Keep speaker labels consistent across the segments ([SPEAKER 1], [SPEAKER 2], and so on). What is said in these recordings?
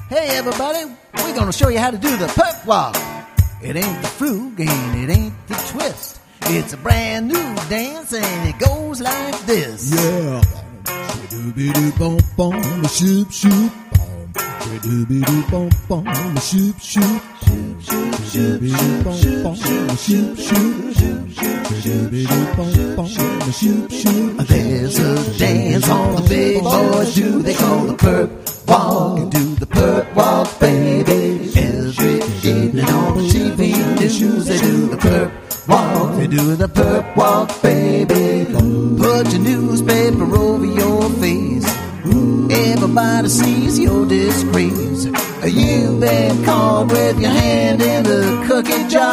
[SPEAKER 1] Hey everybody, we're gonna show you how to do the perp walk. It ain't the frug and it ain't the twist. It's a brand new dance and it goes like this.
[SPEAKER 2] Yeah. Shoo-doo-be-doo-bum-bum, shoop-shoop. Shoo-doo-be-doo-bum-bum, shoop-shoop. Shoo-doo-be-doo-bum-bum, shoop-shoop. Shoo-doo-be-doo-bum-bum, shoop-shoop.
[SPEAKER 1] There's a dance all the big boys do. They call the perp walk. You do the perp walk, baby. Every evening on the TV news, they do the perp walk. They do the perp walk, baby. Put your newspaper over your face. Everybody sees your disgrace. You've been caught with your hand in the cookie jar.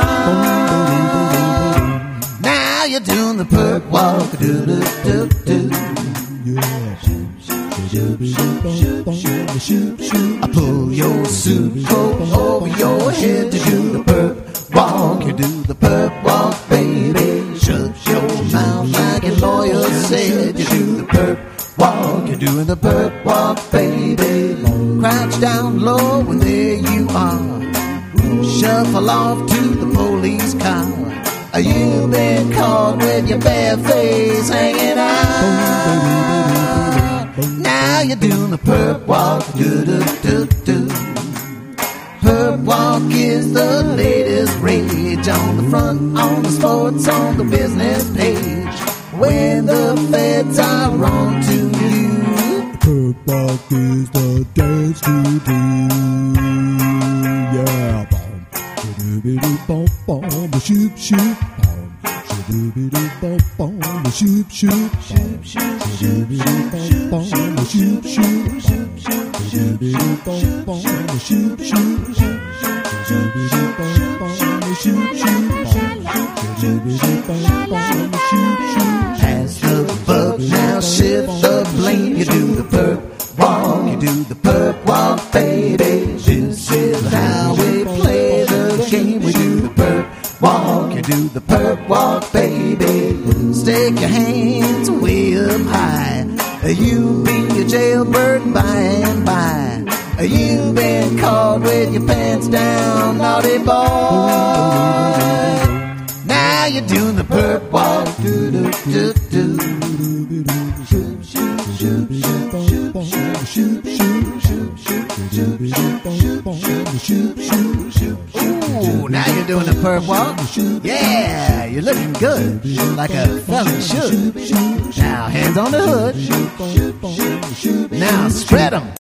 [SPEAKER 1] Now you're doing the perp walk. Do-do-do-do. I pull your suit coat over your head to do the perp walk. You do the perp walk, baby. Shut your mouth like a lawyer said. You do the perp walk. You're doing the perp walk, baby. Crouch down low and there you are. Shuffle off to the police car. You've been caught with your bare face hanging out. Now you're doing the perp walk. Do-do-do-do. Perp walk is the latest rage. On the front, on the sports, on the business page. When the feds are on to you,
[SPEAKER 2] Perp walk is the dance to do. Yeah, bom. Shoo-doo-be-doo-bum-bum, shoop-shoop. Shoo-doo-be-doo-bum-bum, shoop-shoop. Shoo-doo-be-doo-bum-bum, shoop-shoop. Shoo-doo-be-doo-bum-bum, shoop-shoop. Shoo-doo-be-doo-bum-bum, shoop-shoop. Shoo-doo-be-doo-bum-bum, shoop-shoop.
[SPEAKER 1] pass the buck, now shift the blame. You do the perp walk, you do the perp walk, baby. This is how we play the game. We do the perp walk, you do the perp walk, baby. Stick your hands way up high. You'll be a jailbird by and by. You've been caught with your pants down, naughty boy. Now you're doing the perp walk. Do-do-do-do. Ooh, now you're doing the perp walk. Yeah, you're looking good, like a fella should. Now hands on the hood. Now spread 'em.